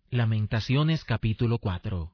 Lamentaciones capítulo 4.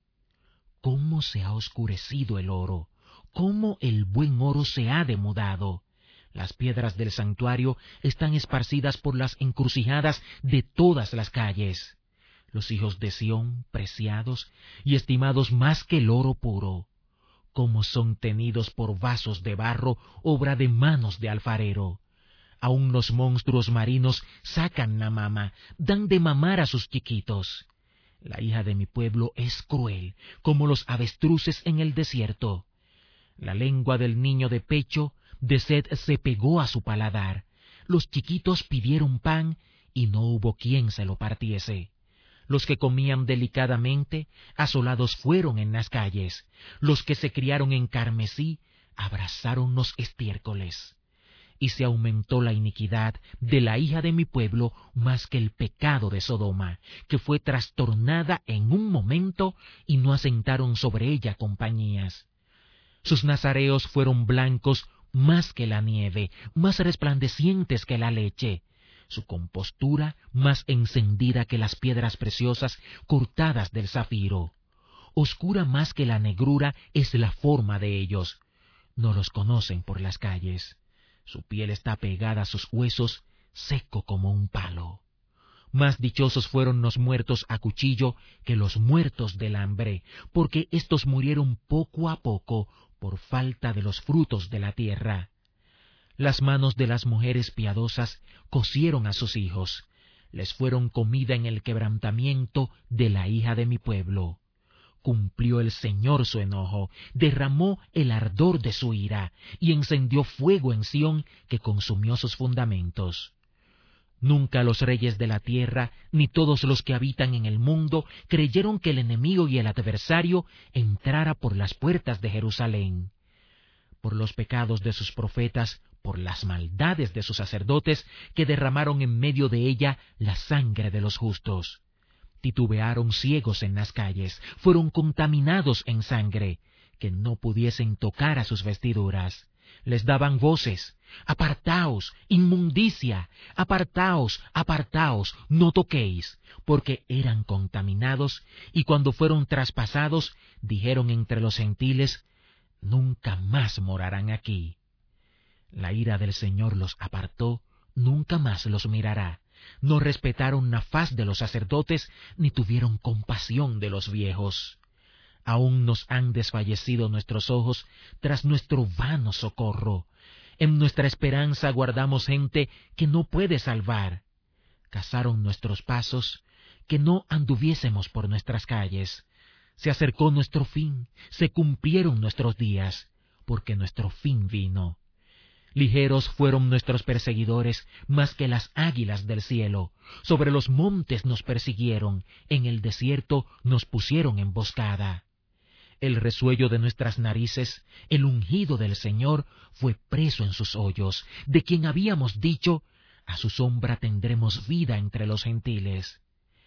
¿Cómo se ha oscurecido el oro? ¿Cómo el buen oro se ha demudado? Las piedras del santuario están esparcidas por las encrucijadas de todas las calles. Los hijos de Sión, preciados y estimados más que el oro puro, como son tenidos por vasos de barro, obra de manos de alfarero. Aún los monstruos marinos sacan la mama, dan de mamar a sus chiquitos. La hija de mi pueblo es cruel, como los avestruces en el desierto. La lengua del niño de pecho de sed se pegó a su paladar. Los chiquitos pidieron pan y no hubo quien se lo partiese. Los que comían delicadamente, asolados fueron en las calles. Los que se criaron en carmesí, abrazaron los estiércoles. Y se aumentó la iniquidad de la hija de mi pueblo más que el pecado de Sodoma, que fue trastornada en un momento y no asentaron sobre ella compañías. Sus nazareos fueron blancos más que la nieve, más resplandecientes que la leche. Su compostura más encendida que las piedras preciosas cortadas del zafiro. Oscura más que la negrura es la forma de ellos. No los conocen por las calles. Su piel está pegada a sus huesos, seco como un palo. Más dichosos fueron los muertos a cuchillo que los muertos del hambre, porque éstos murieron poco a poco por falta de los frutos de la tierra. Las manos de las mujeres piadosas cocieron a sus hijos, les fueron comida en el quebrantamiento de la hija de mi pueblo. Cumplió el Señor su enojo, derramó el ardor de su ira, y encendió fuego en Sión que consumió sus fundamentos. Nunca los reyes de la tierra, ni todos los que habitan en el mundo, creyeron que el enemigo y el adversario entrara por las puertas de Jerusalén. Por los pecados de sus profetas, por las maldades de sus sacerdotes, que derramaron en medio de ella la sangre de los justos. Titubearon ciegos en las calles, fueron contaminados en sangre, que no pudiesen tocar a sus vestiduras. Les daban voces: apartaos, inmundicia, apartaos, apartaos, no toquéis, porque eran contaminados, y cuando fueron traspasados, dijeron entre los gentiles: nunca más morarán aquí. La ira del Señor los apartó, nunca más los mirará. No respetaron la faz de los sacerdotes, ni tuvieron compasión de los viejos. Aún nos han desfallecido nuestros ojos tras nuestro vano socorro. En nuestra esperanza guardamos gente que no puede salvar. Cazaron nuestros pasos, que no anduviésemos por nuestras calles. Se acercó nuestro fin, se cumplieron nuestros días, porque nuestro fin vino. Ligeros fueron nuestros perseguidores, más que las águilas del cielo. Sobre los montes nos persiguieron, en el desierto nos pusieron emboscada. El resuello de nuestras narices, el ungido del Señor, fue preso en sus hoyos, de quien habíamos dicho: a su sombra tendremos vida entre los gentiles.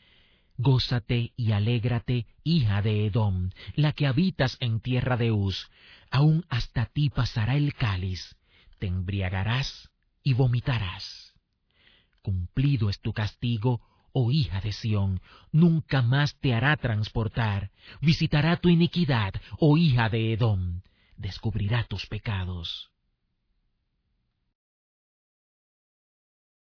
Gózate y alégrate, hija de Edom, la que habitas en tierra de Uz. Aún hasta ti pasará el cáliz. Te embriagarás y vomitarás. Cumplido es tu castigo, oh hija de Sión, nunca más te hará transportar. Visitará tu iniquidad, oh hija de Edom, descubrirá tus pecados.